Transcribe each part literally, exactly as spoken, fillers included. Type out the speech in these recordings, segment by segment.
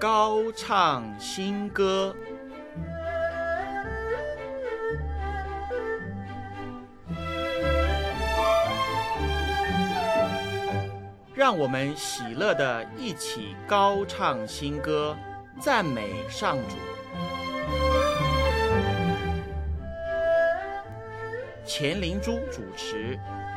高唱新歌。让我们喜乐地一起高唱新歌，赞美上主。钱灵珠主持。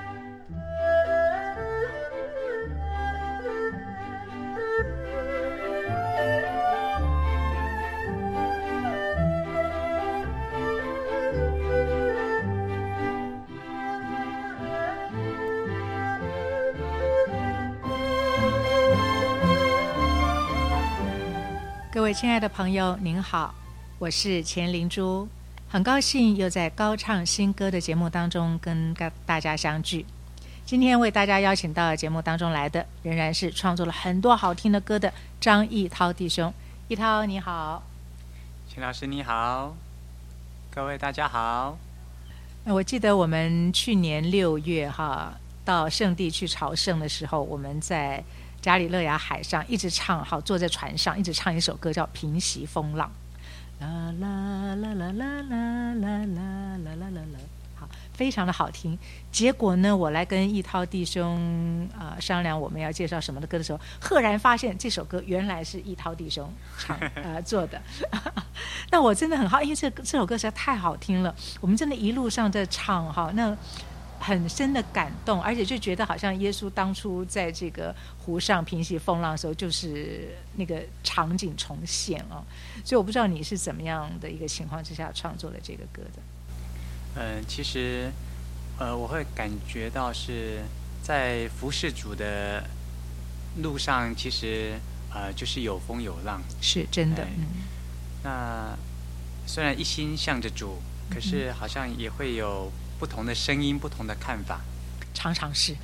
各位亲爱的朋友您好，我是钱灵珠，很高兴又在高唱新歌的节目当中跟大家相聚。今天为大家邀请到节目当中来的仍然是创作了很多好听的歌的张义涛弟兄。义涛你好。 钱老师你好，各位大家好。 我记得我们去年六月哈到圣地去朝圣的时候，我们在加里勒亚海上一直唱，好坐在船上一直唱一首歌叫《平息风浪》，啦啦啦啦啦啦啦啦啦啦啦，好，非常的好听。结果呢，我来跟义涛弟兄呃商量我们要介绍什么的歌的时候，赫然发现这首歌原来是义涛弟兄唱呃做的。那我真的很好，因为这这首歌实在太好听了，我们真的一路上在唱哈那。很深的感动，而且就觉得好像耶稣当初在这个湖上平息风浪的时候，就是那个场景重现哦。所以我不知道你是怎么样的一个情况之下创作的这个歌的。 嗯、呃，其实呃，我会感觉到是在服事主的路上，其实呃就是有风有浪， 是真的。嗯， 那虽然一心向着主，可是好像也会有不同的声音，不同的看法， 常常是。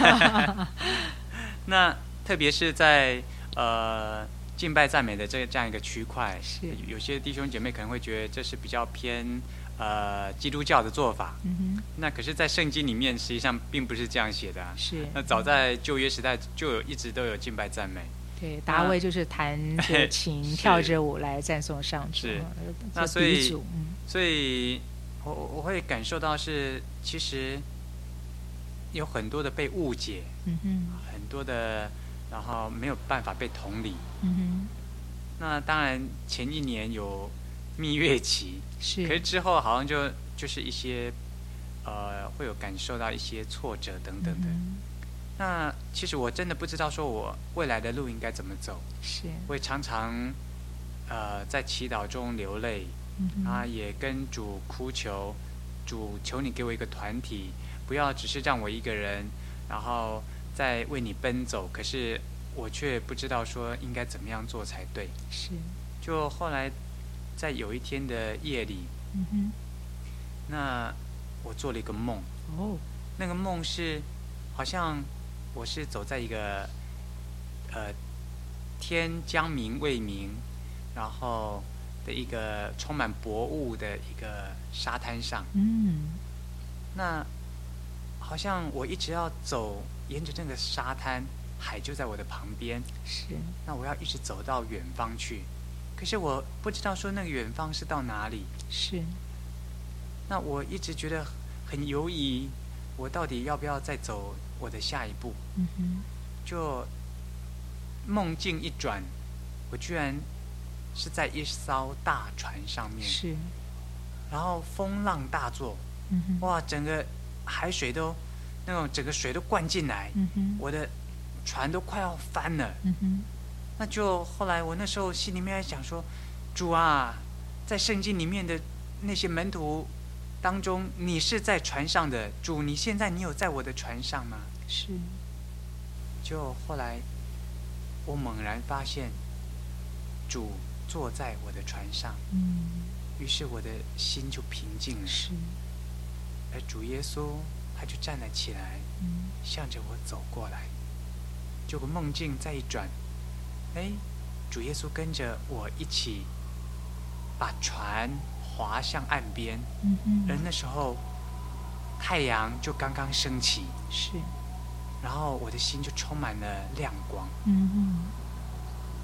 那特别是在呃敬拜赞美的这这样一个区块， 是有些弟兄姐妹可能会觉得这是比较偏呃基督教的做法。嗯哼。那可是，在圣经里面实际上并不是这样写的啊。 是。 那早在旧约时代就有一直都有敬拜赞美。 对，大卫就是弹着琴、跳着舞来赞颂上主。 是。那所以，嗯、所以。我我会感受到是，其实有很多的被误解，嗯哼，很多的，然后没有办法被同理，嗯哼。那当然前一年有蜜月期，是，可是之后好像就就是一些，呃，会有感受到一些挫折等等的。嗯、那其实我真的不知道说我未来的路应该怎么走，是，会常常，呃，在祈祷中流泪。啊，也跟主哭求，主求你给我一个团体，不要只是让我一个人，然后再为你奔走。可是我却不知道说应该怎么样做才对。是。就后来在有一天的夜里，嗯哼，那我做了一个梦。哦。那个梦是，好像我是走在一个，呃，天将明未明，然后的一个充满薄雾的一个沙滩上，嗯，那好像我一直要走，沿着那个沙滩，海就在我的旁边，是，那我要一直走到远方去，可是我不知道说那个远方是到哪里，是，那我一直觉得很犹疑，我到底要不要再走我的下一步？嗯哼，就梦境一转，我居然是在一艘大船上面，是，然后风浪大作，嗯、哇，整个海水都那种整个水都灌进来，嗯、我的船都快要翻了。嗯、那就后来我那时候心里面在想说，主啊，在圣经里面的那些门徒当中，你是在船上的，主，你现在你有在我的船上吗？是。就后来我猛然发现，主坐在我的船上，嗯，于是我的心就平静了。是，而主耶稣他就站了起来，嗯，向着我走过来。结果梦境再一转，哎，主耶稣跟着我一起把船划向岸边，嗯嗯，而那时候太阳就刚刚升起，是，然后我的心就充满了亮光，嗯嗯。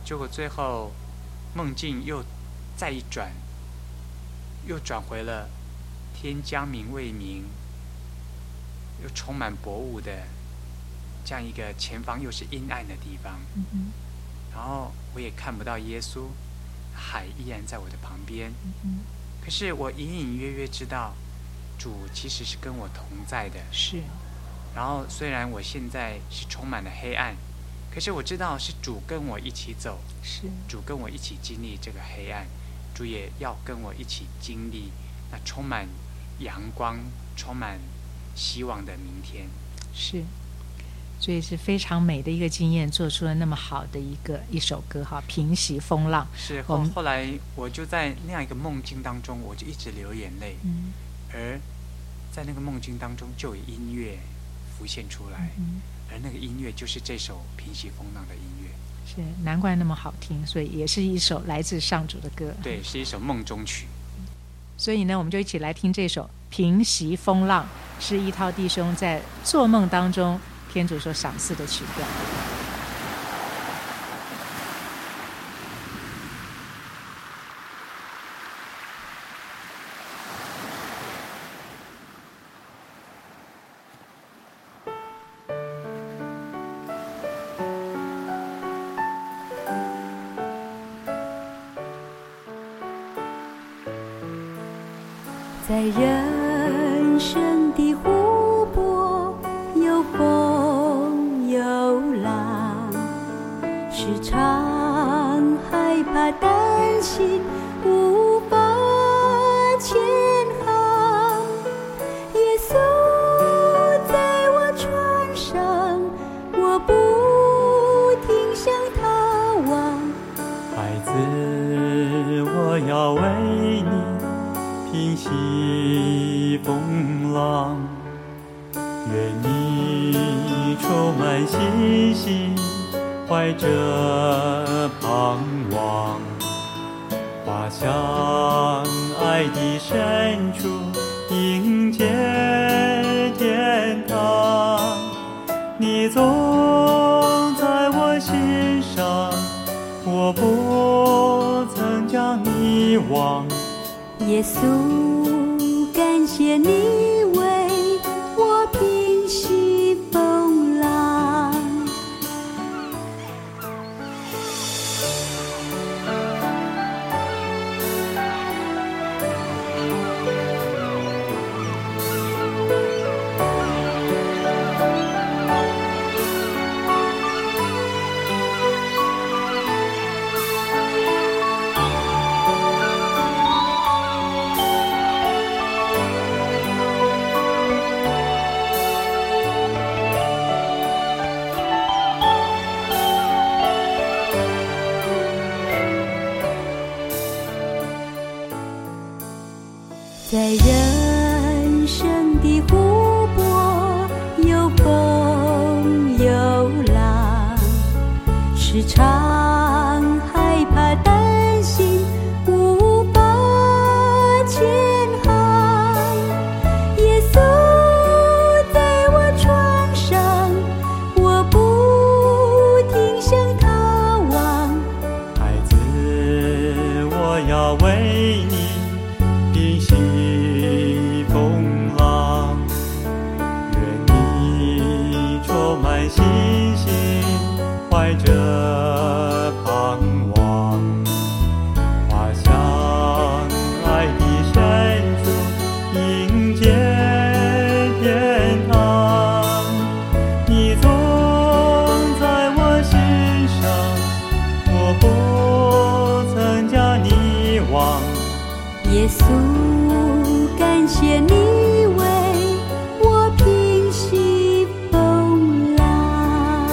结果最后梦境又再一转，又转回了天将明未明，又充满薄雾的这样一个前方又是阴暗的地方。 嗯然后我也看不到耶稣，海依然在我的旁边。 嗯可是我隐隐约约知道主其实是跟我同在的。 是。 然后虽然我现在是充满了黑暗，可是我知道是主跟我一起走， 是主跟我一起经历这个黑暗，主也要跟我一起经历那充满阳光、充满希望的明天。 是，所以是非常美的一个经验，做出了那么好的一个一首歌哈，平息风浪。 是后后来我就在那样一个梦境当中，我就一直流眼泪， 嗯， 而在那个梦境当中就有音乐浮现出来， 嗯， 而那个音乐就是这首平息风浪的音乐。 是，难怪那么好听，所以也是一首来自上主的歌。 对，是一首梦中曲。 所以呢，我们就一起来听这首《平息风浪》，是一涛弟兄在做梦当中天主所赏赐的曲调。 在人生的湖泊，有风有浪，时常害怕担心无法前航。耶稣在我船上，我不停向他望。 孩子，我要为你平息风浪，愿你充满信心，怀着盼望，滑向爱的深处，迎接天堂。你总在我心上，我不曾将你忘。 耶稣，感谢你为我平息风浪。在人生的湖泊，有风有浪，时常害怕担心无法前航。耶稣在我船上，我不停向他望。 孩子，我要为你平息风浪，愿你充满信心，怀着盼望，滑向爱的深处，迎接天堂。你总在我心上，我不曾将你忘。 耶稣，感谢你为我平息风浪。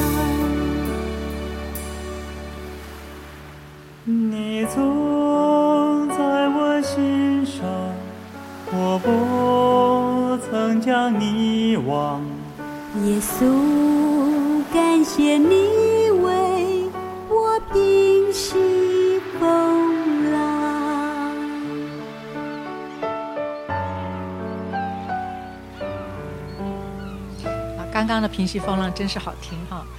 你总在我心上，我不曾将你忘。 耶稣，感谢你为我平息风浪。 啊，刚刚的平息风浪真是好听哈。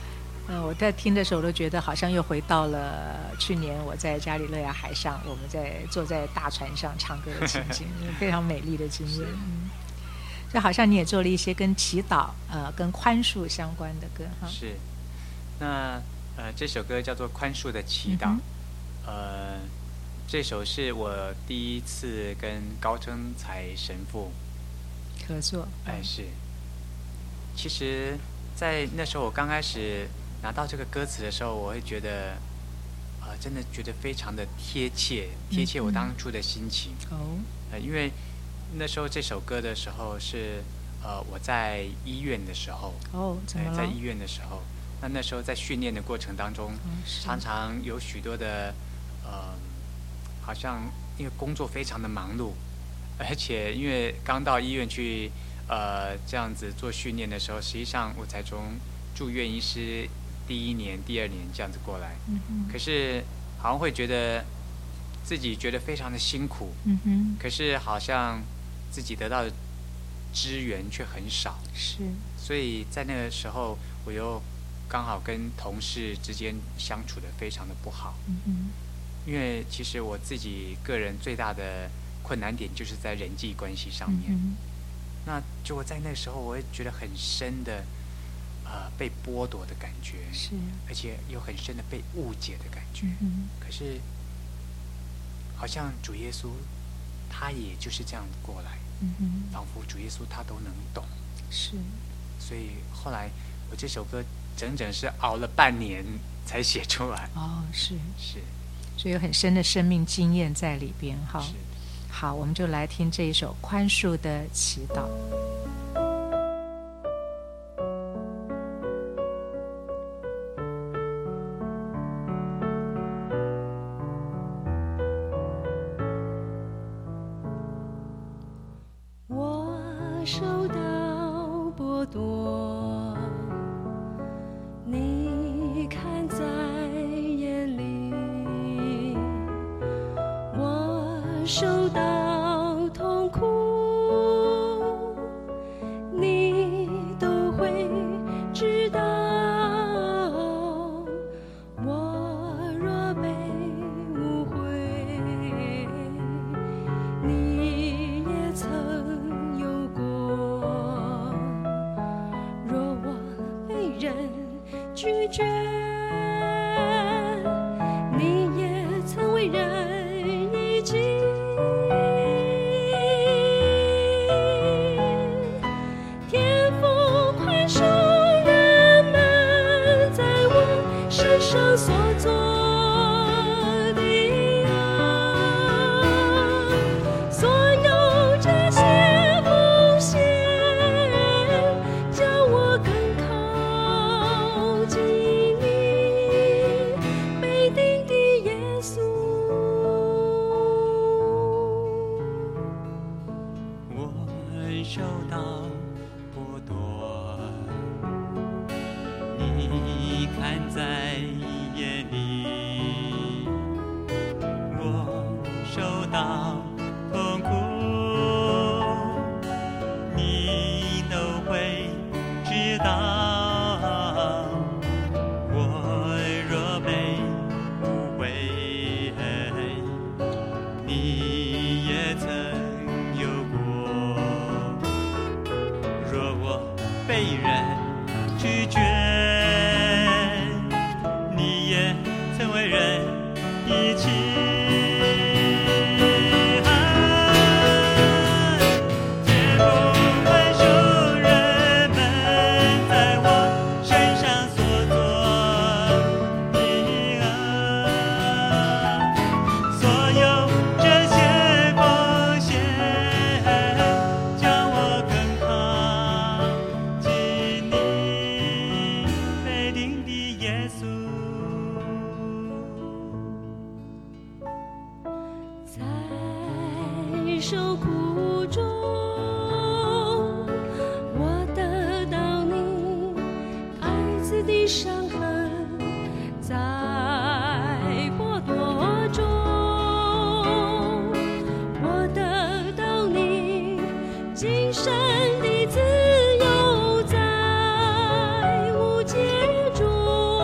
呃，我在听的时候都觉得好像又回到了去年我在加里勒亚海上，我们在坐在大船上唱歌的情景，非常美丽的经验。嗯，就好像你也做了一些跟祈祷、呃，跟宽恕相关的歌哈。 是，那呃，这首歌叫做《宽恕的祈祷》，嗯，呃，这首是我第一次跟高征才神父合作。 哎，是。其实，在那时候我刚开始拿到这个歌词的时候，我会觉得，呃，真的觉得非常的贴切，贴切我当初的心情。 哦、嗯。 呃，因为那时候这首歌的时候是，呃，我在医院的时候。 哦，怎么了？ 在医院的时候，那那时候在训练的过程当中，嗯、常常有许多的，呃，好像因为工作非常的忙碌，而且因为刚到医院去。呃，这样子做训练的时候，实际上我才从住院医师第一年、第二年这样子过来。嗯哼。可是好像会觉得自己觉得非常的辛苦。嗯哼。可是好像自己得到的资源却很少。 是。 所以在那个时候，我又刚好跟同事之间相处的非常的不好。嗯哼。因为其实我自己个人最大的困难点就是在人际关系上面。嗯，那就在那时候，我会觉得很深的，呃，被剥夺的感觉， 是， 而且有很深的被误解的感觉。 嗯， 可是，好像主耶稣，他也就是这样过来， 嗯， 仿佛主耶稣他都能懂。 是， 所以后来我这首歌整整是熬了半年才写出来。 哦，是是， 所以有很深的生命经验在里边，哈。 是。 好，我们就来听这一首《宽恕的祈祷》。 我受到剥夺，你看在眼里，我受到痛苦，你都会知道。我若被误会，你也曾有过。若我被人拒绝，你也曾为人遗弃。天父宽恕人们在我身上所做的恶，所有这些奉献将我更靠近你被钉的耶稣。 我受到剥夺，你看在眼里，我受到痛苦，你都会知道。我若被误会，你也曾有过。若我被人拒绝，你也曾为人遗弃。天父宽恕人们在我身上所做的恶，所有这些奉献将我更靠近你被钉的耶稣。 在受苦中，我得到你爱子的伤痕，在剥夺中，我得到你今生的自由，在无解中。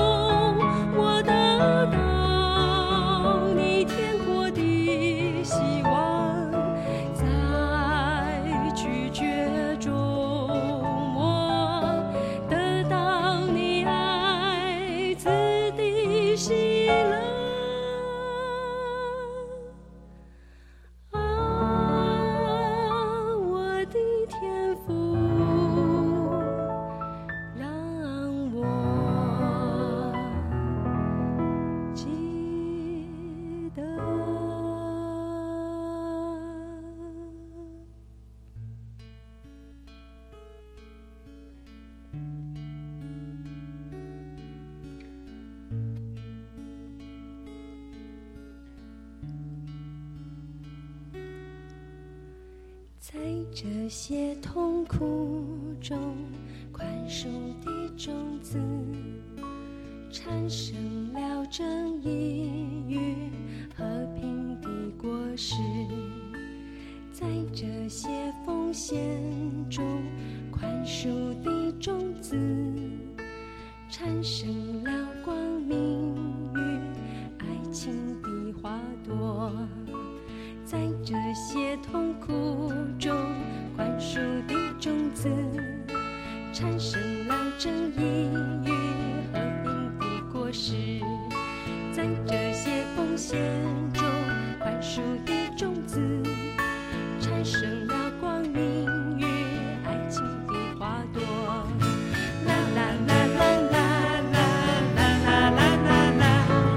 在这些痛苦中，宽恕的种子产生了正义与和平的果实。在这些风险中，宽恕的种子产生了光明与爱情的花朵。在这些痛苦中，宽恕的种子产生了正义与和平的果实。在这些风险中，宽恕的种子产生了光明与爱情的花朵。啦啦啦啦啦啦啦啦啦啦啦。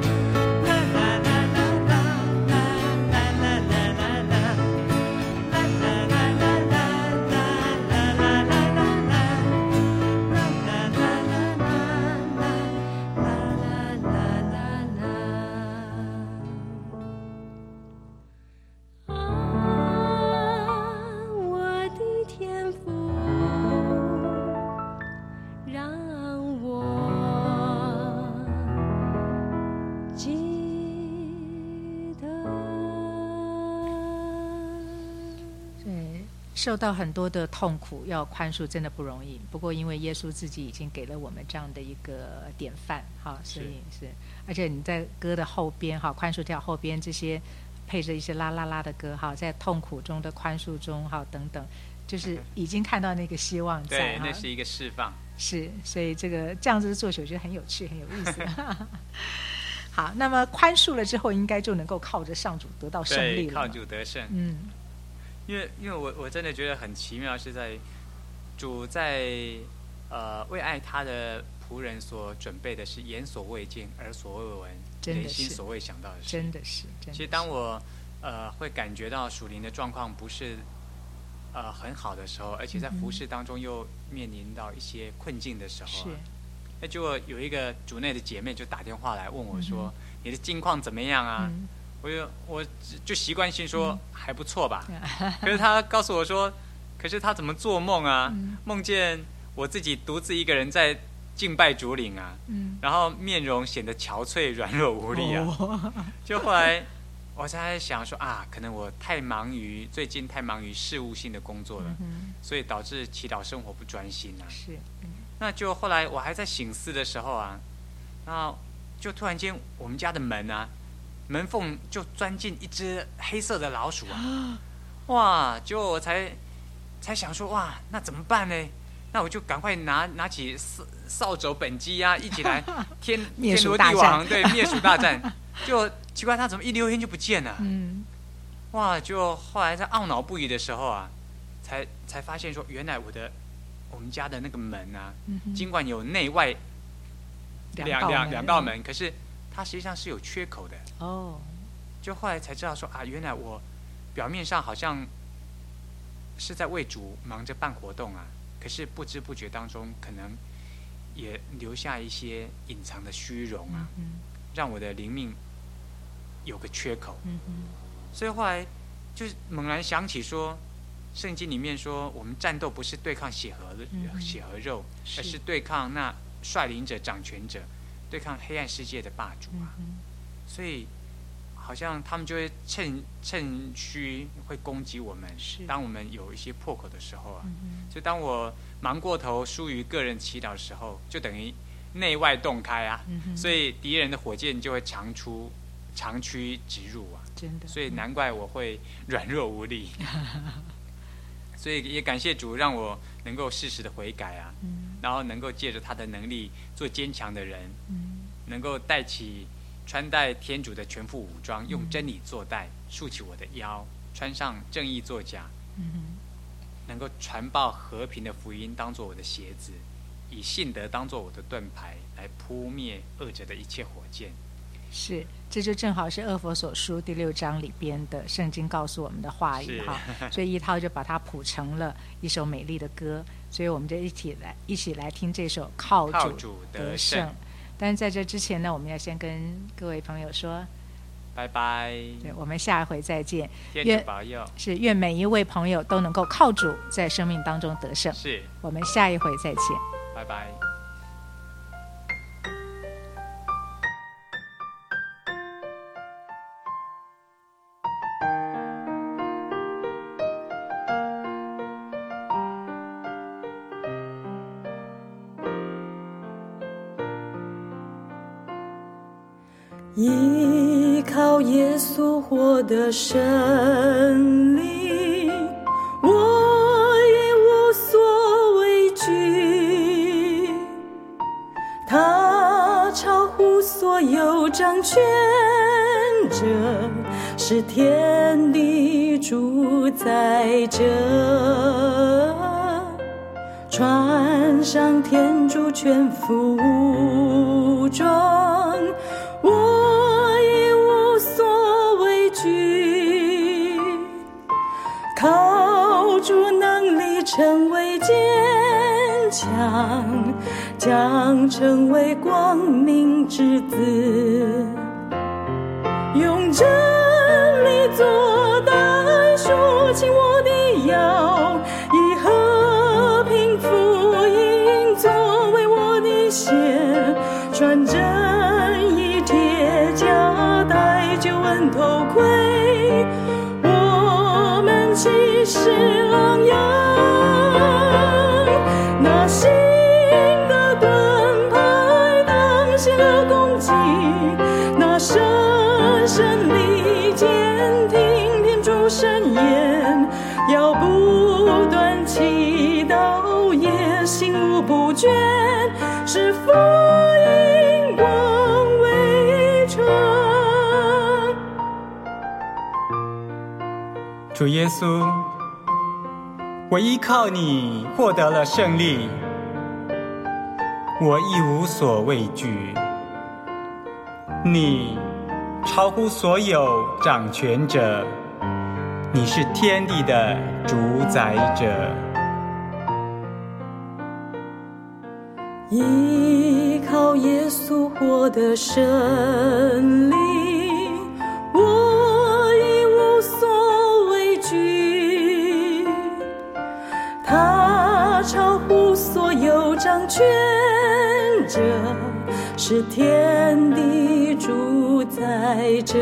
受到很多的痛苦，要宽恕真的不容易。不过因为耶稣自己已经给了我们这样的一个典范，哈，所以是，而且你在歌的后边，哈，宽恕跳后边这些配着一些啦啦啦的歌，哈，在痛苦中的宽恕中，哈，等等，就是已经看到那个希望在。 对，那是一个释放。 是，所以这个这样子的作曲，我觉得很有趣，很有意思。好，那么宽恕了之后，应该就能够靠着上主得到胜利了。 靠主得胜。嗯。因为，因为我我真的觉得很奇妙，是在主在呃为爱他的仆人所准备的是眼所未见、耳所未闻、人心所未想到的事。 真的是，真的是。 其实当我呃会感觉到属灵的状况不是呃很好的时候，而且在服事当中又面临到一些困境的时候、啊，那就有一个主内的姐妹就打电话来问我说：“嗯、你的近况怎么样啊？”嗯我就我就习惯性说还不错吧，嗯、可是他告诉我说，可是他怎么做梦啊？嗯、梦见我自己独自一个人在敬拜主领啊，嗯、然后面容显得憔悴、软弱无力啊。哦、就后来我才想说啊，可能我太忙于最近太忙于事务性的工作了，嗯、所以导致祈祷生活不专心啊。 是，嗯、 那就后来我还在省思的时候啊，那就突然间我们家的门啊。门缝就钻进一只黑色的老鼠啊！哇！就我才才想说，哇，那怎么办呢？那我就赶快拿拿起扫帚、本机啊，一起来天天罗地网，对，灭鼠大战。就奇怪，它怎么一溜烟就不见了？嗯，哇！就后来在懊恼不已的时候啊，才才发现说，原来我的我们家的那个门啊，嗯、尽管有内外两两两道门，可是。它实际上是有缺口的哦，就后来才知道说啊，原来我表面上好像是在为主忙着办活动啊，可是不知不觉当中，可能也留下一些隐藏的虚荣啊，嗯、让我的灵命有个缺口。嗯、所以后来就猛然想起说，圣经里面说，我们战斗不是对抗血和、嗯、血和肉，是而是对抗那率领者、掌权者。对抗黑暗世界的霸主啊，嗯、所以好像他们就会趁趁虚会攻击我们。当我们有一些破口的时候啊，嗯、所以当我忙过头疏于个人祈祷的时候，就等于内外洞开啊，嗯、所以敌人的火箭就会长出长驱直入啊， 真的。 所以难怪我会软弱无力。所以也感谢主，让我能够适时的悔改啊，嗯、然后能够借着他的能力做坚强的人，嗯、能够带起穿戴天主的全副武装，用真理作带，束起我的腰，穿上正义作甲，嗯、能够传报和平的福音当作我的鞋子，以信德当作我的盾牌，来扑灭恶者的一切火箭。 是，这就正好是厄弗所书第六章里边的圣经告诉我们的话语哈，所以一涛就把它谱成了一首美丽的歌，所以我们就一起来一起来听这首靠主得胜。但是在这之前呢，我们要先跟各位朋友说拜拜。 对，我们下一回再见。 天主保佑。 是，愿每一位朋友都能够靠主在生命当中得胜。 是， 我们下一回再见。 拜拜。 依靠耶稣获得胜利，我也无所畏惧。他超乎所有掌权者，是天地主宰者，穿上天主全副武装，我也无所畏惧。靠主能力成为坚强，将成为光明之子。用真理做代赎，请我的腰，以和平福音作为我的鞋，穿真义铁甲，戴救恩头盔，我们起誓昂扬。那新的盾牌当先而攻击，那神圣利剑听天主圣言，要不断祈祷，也心无不倦，使福音光为传。 主耶稣，我依靠你获得了胜利，我一无所畏惧。你超乎所有掌权者，你是天地的主宰者。 依靠耶稣获得胜利，我一无所畏惧。他超乎所有掌权者，是天地主宰者，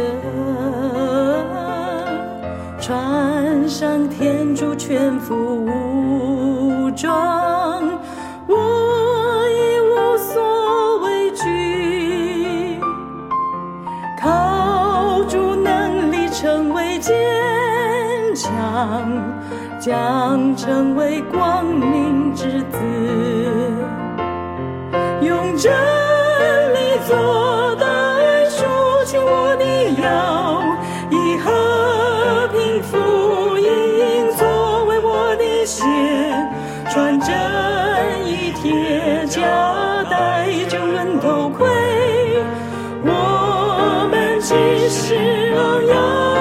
穿上天主全副武装，我已无所畏惧。靠主能力成为坚强，将成为光明之子。用真理做代赎，请我的腰，以和平福音作为我的鞋，穿真义铁甲，戴救恩头盔，我们起誓昂扬。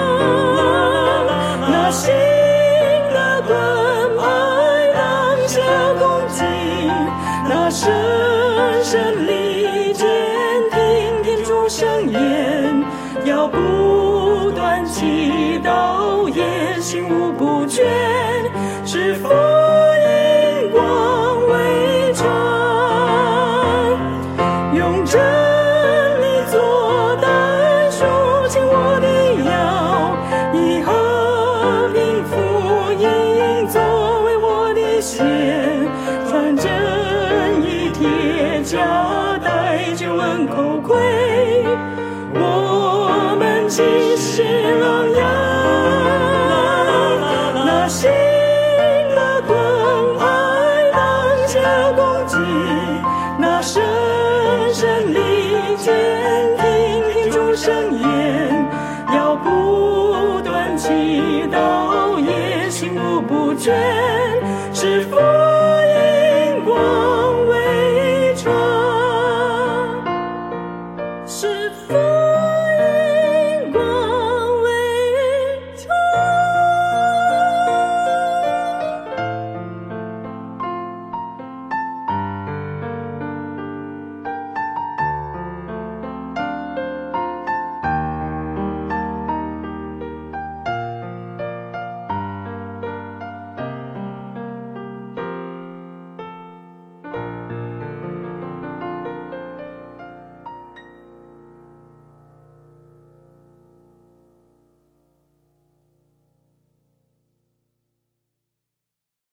那新的盾牌当下攻击，那神圣利剑听天主圣言，要不断祈祷，也心无不倦，使福音光为传。用真理做代赎，请我的腰，以和平福音作为我的鞋，穿真义铁甲，戴救恩头盔，我们起誓昂扬。那新的盾牌当下攻击，那神圣利剑听天主圣言，要不断祈祷，也心无不倦，使福音光